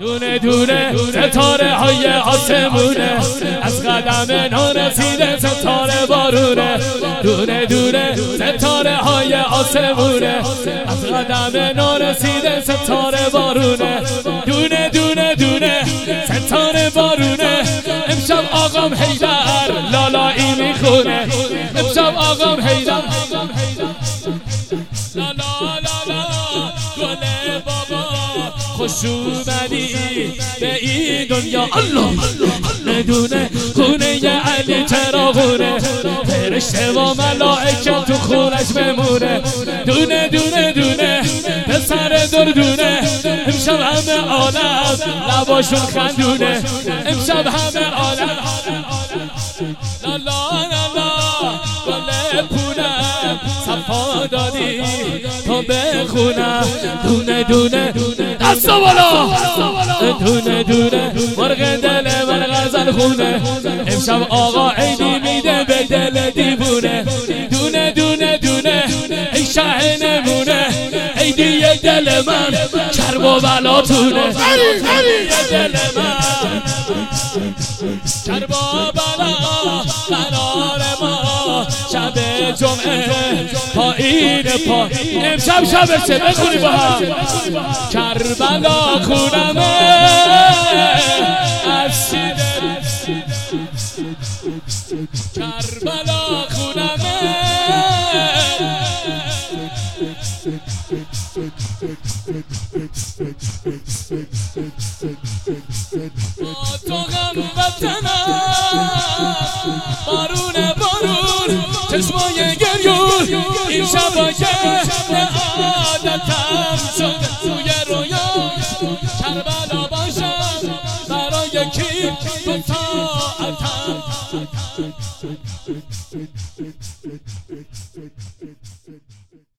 دونه دونه ستاره های آسمونه، از قدم نارسیده ستاره بارونه. دونه دونه ستاره های آسمونه، از قدم نارسیده ستاره بارونه. دونه دونه دونه ستاره بارونه. امشب آقام حیدر لالایی میخونه، امشب آقام حیدر لالا لالا گل بابا خوش اومدی به این دنیا. الله ندونه خونه علی چراغونه، فرشته و ملائکه تو خونش بمونه. دونه دونه دونه پسر دردونه، امشب همه عالم لباشون خندونه، امشب همه عالم لالا لالا گل پونم صفا دادی تا بخونم. دونه دونه دست بالا، دونه دونه مرغ دل من غزل خونه، امشب آقا عیدی میده به دل دیوونه. دونه دونه دونه ای شه نمونه، عیدی دل من کرب و بلاتونه، دل من کرب و بلا قرار ما شب جمعه پایین پا. امشب شبشه بخونی با هم. کربلا خونمه اسیده، کربلا خونمه با تو غم وطنم بارون بارون چشمای گریون. این شبا که عادتم شد توی رویا کربلا باشم برای کی دو ساعتم.